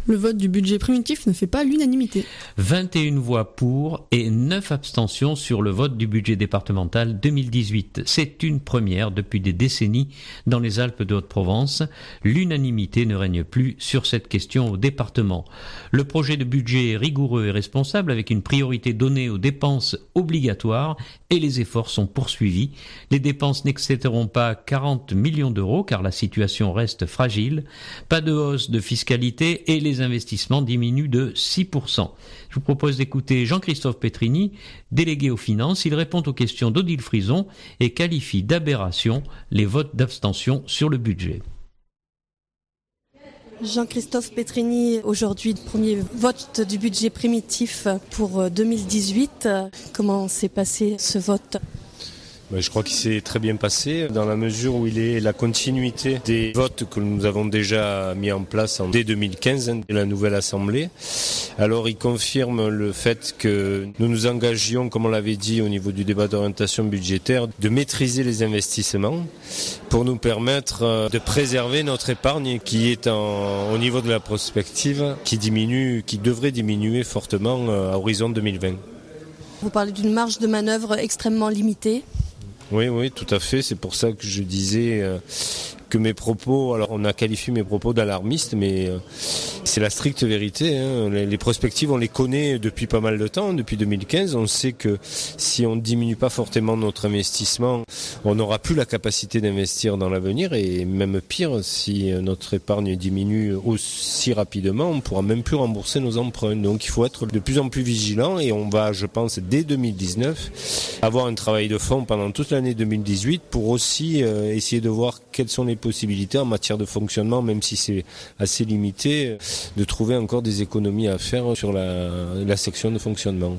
Le vote du budget primitif ne fait pas l'unanimité. 21 voix pour et 9 abstentions sur le vote du budget départemental 2018. C'est une première depuis des décennies dans les Alpes de Haute-Provence. L'unanimité ne règne plus sur cette question au département. Le projet de budget est rigoureux et responsable avec une priorité donnée aux dépenses obligatoires et les efforts sont poursuivis. Les dépenses n'excéderont pas 40 millions d'euros car la situation reste fragile. Pas de hausse de fiscalité et les investissements diminuent de 6%. Je vous propose d'écouter Jean-Christophe Petrini, délégué aux finances. Il répond aux questions d'Odile Frison et qualifie d'aberration les votes d'abstention sur le budget. Jean-Christophe Petrini, aujourd'hui, premier vote du budget primitif pour 2018. Comment s'est passé ce vote ? Je crois qu'il s'est très bien passé dans la mesure où il est la continuité des votes que nous avons déjà mis en place dès 2015 de la nouvelle Assemblée. Alors il confirme le fait que nous nous engagions, comme on l'avait dit au niveau du débat d'orientation budgétaire, de maîtriser les investissements pour nous permettre de préserver notre épargne qui est au niveau de la prospective, qui devrait diminuer fortement à horizon 2020. Vous parlez d'une marge de manœuvre extrêmement limitée. Oui, tout à fait. C'est pour ça que je disais que mes propos, alors on a qualifié mes propos d'alarmistes, mais c'est la stricte vérité. Les prospectives, on les connaît depuis pas mal de temps, depuis 2015. On sait que si on ne diminue pas fortement notre investissement, on n'aura plus la capacité d'investir dans l'avenir. Et même pire, si notre épargne diminue aussi rapidement, on ne pourra même plus rembourser nos emprunts. Donc il faut être de plus en plus vigilant et on va, je pense, dès 2019, avoir un travail de fond pendant toute l'année 2018 pour aussi essayer de voir quelles sont les possibilités en matière de fonctionnement, même si c'est assez limité, de trouver encore des économies à faire sur la section de fonctionnement.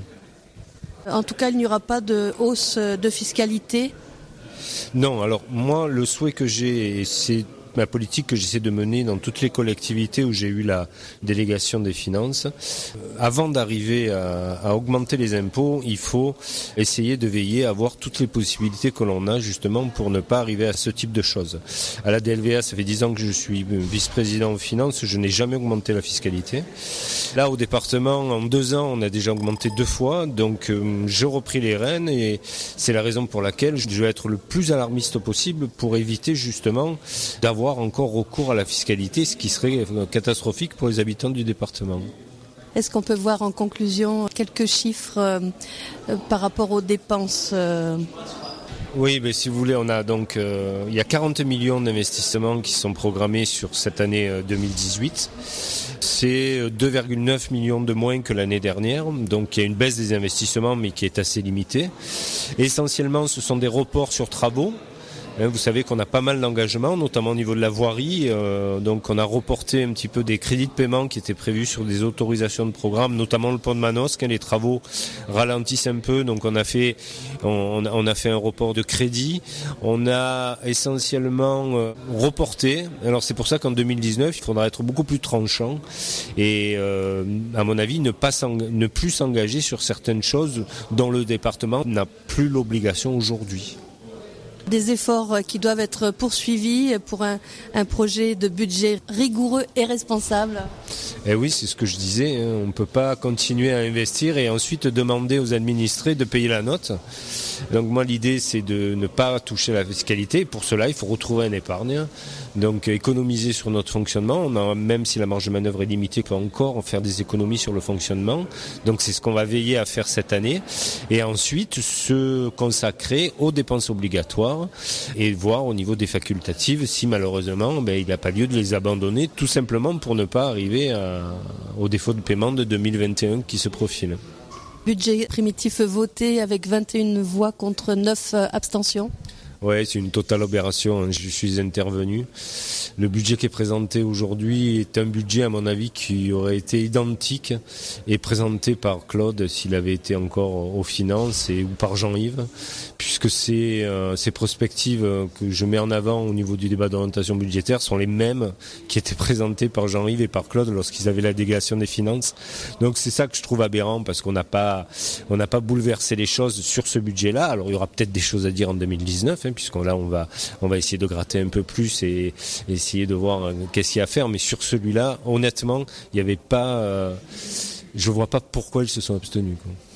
En tout cas, il n'y aura pas de hausse de fiscalité ? Non, alors moi, le souhait que j'ai, c'est ma politique que j'essaie de mener dans toutes les collectivités où j'ai eu la délégation des finances. Avant d'arriver à augmenter les impôts, il faut essayer de veiller à avoir toutes les possibilités que l'on a justement pour ne pas arriver à ce type de choses. À la DLVA, ça fait 10 ans que je suis vice-président aux finances, je n'ai jamais augmenté la fiscalité. Là, au département, en 2 ans, on a déjà augmenté 2 fois, donc j'ai repris les rênes et c'est la raison pour laquelle je vais être le plus alarmiste possible pour éviter justement d'avoir encore recours à la fiscalité, ce qui serait catastrophique pour les habitants du département. Est-ce qu'on peut voir en conclusion quelques chiffres par rapport aux dépenses ? Oui, mais si vous voulez, on a donc il y a 40 millions d'investissements qui sont programmés sur cette année 2018. C'est 2,9 millions de moins que l'année dernière, donc il y a une baisse des investissements mais qui est assez limitée. Essentiellement, ce sont des reports sur travaux. Vous savez qu'on a pas mal d'engagements, notamment au niveau de la voirie. Donc on a reporté un petit peu des crédits de paiement qui étaient prévus sur des autorisations de programme, notamment le pont de Manosque. Les travaux ralentissent un peu, donc on a fait un report de crédit. On a essentiellement reporté. Alors c'est pour ça qu'en 2019, il faudra être beaucoup plus tranchant et à mon avis ne plus s'engager sur certaines choses dont le département n'a plus l'obligation aujourd'hui. Des efforts qui doivent être poursuivis pour un projet de budget rigoureux et responsable. Eh oui, c'est ce que je disais. On ne peut pas continuer à investir et ensuite demander aux administrés de payer la note. Donc moi, l'idée, c'est de ne pas toucher la fiscalité. Pour cela, il faut retrouver une épargne. Donc économiser sur notre fonctionnement. Même si la marge de manœuvre est limitée, on peut encore faire des économies sur le fonctionnement. Donc c'est ce qu'on va veiller à faire cette année. Et ensuite, se consacrer aux dépenses obligatoires et voir au niveau des facultatives si malheureusement il n'y a pas lieu de les abandonner, tout simplement pour ne pas arriver au défaut de paiement de 2021 qui se profile. Budget primitif voté avec 21 voix contre 9 abstentions. Ouais, c'est une totale aberration. Je suis intervenu. Le budget qui est présenté aujourd'hui est un budget, à mon avis, qui aurait été identique et présenté par Claude s'il avait été encore aux finances ou par Jean-Yves, puisque ces prospectives que je mets en avant au niveau du débat d'orientation budgétaire sont les mêmes qui étaient présentées par Jean-Yves et par Claude lorsqu'ils avaient la délégation des finances. Donc c'est ça que je trouve aberrant parce qu'on n'a pas bouleversé les choses sur ce budget-là. Alors il y aura peut-être des choses à dire en 2019, puisqu'on là on va essayer de gratter un peu plus et essayer de voir qu'est-ce qu'il y a à faire. Mais sur celui-là, honnêtement, il n'y avait pas, je vois pas pourquoi ils se sont abstenus, quoi.